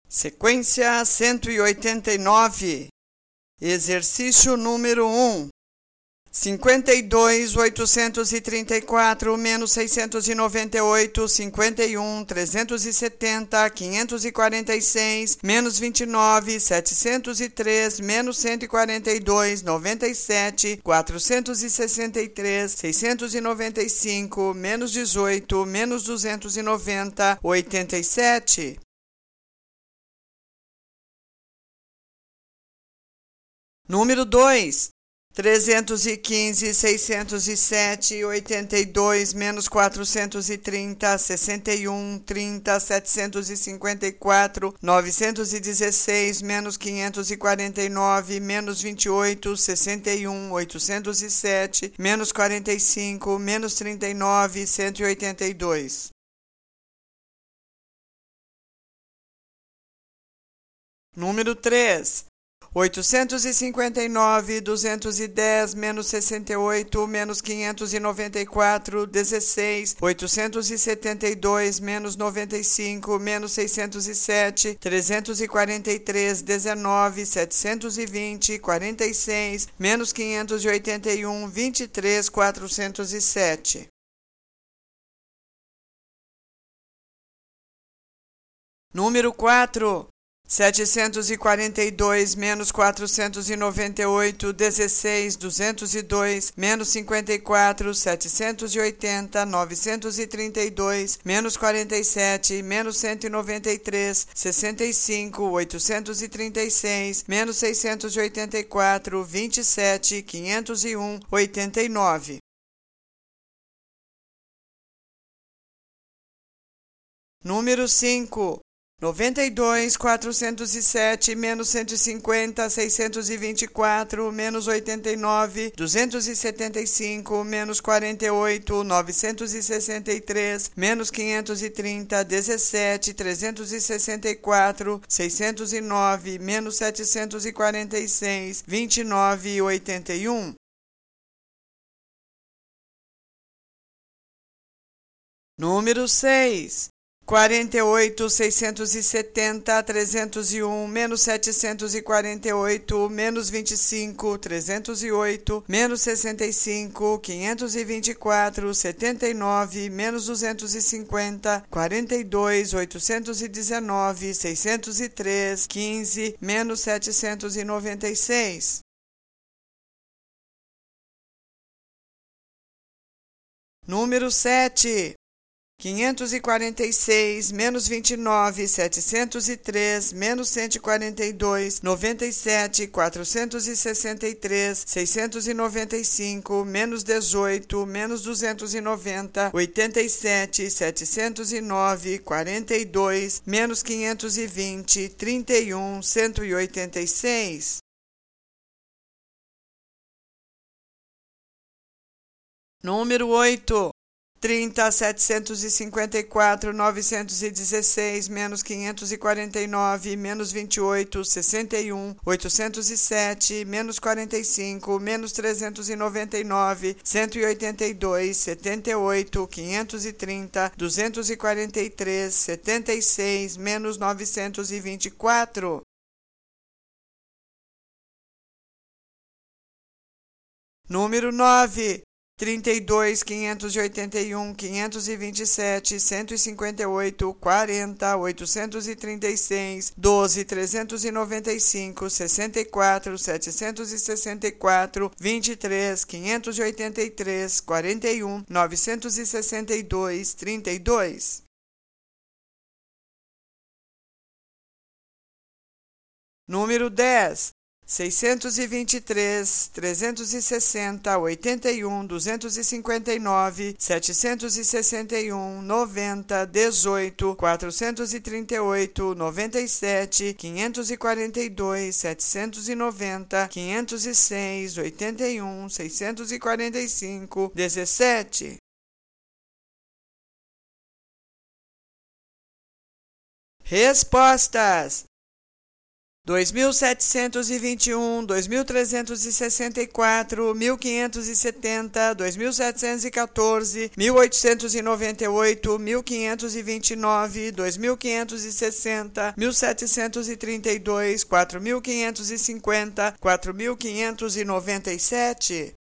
Sequência 189. Exercício número 1. 52.834 menos 698, 51, 370, 546, menos 29, 703, menos 142, 97, 463, 695, menos 18, menos 290, 87. Número 2. 315, 607, 82, menos 430, 61, 30, 754, 916, menos 549, menos 28, 61, 807, menos 45, menos 39, 182. Número 3. 859, 210, menos 68, menos 594, 16, 872, menos 95, menos 607, 343, 19, 720, 46, menos 581, 23, 407. Número 4. 742, menos 498, 16, 202, menos 54, 780, 932, menos 47, menos 193, 65, 836, menos 684, 27, 501, 89. Número 5. 92, 407, menos 150, 624, menos 89, 275, menos 48, 963, menos 530, 17, 364, 609, menos 746, 29, 81. Número 6. 48, 670, 301, menos 748, menos 25, 308, menos 65, 524, 79, menos 250, 42, 819, 603, 15, menos 796. Número 7. 546, menos 29, 703, menos 142, 97, 463, 695, menos 18, menos 290, 87, 709, 42, menos 520, 31, 186. Número 8. 30, 754, 916, menos 549, menos 28, 61, 807, menos 45, menos 399, 182, 78, 530, 243, 76, menos 924. Número 9. 32, 581, 527, 158, 40, 836, 12, 395, 64, 764, 23, 583, 41, 962, 32. Número 10. 623, 360, 81, 259, 761, 90, 18, 438, 97, 542, 790, 506, 81, 645, 17. Respostas. 2.721, 2.364, 1.570, 2.714, 1.898, 1.529, 2.560, 1.732, 4.550, 4.597.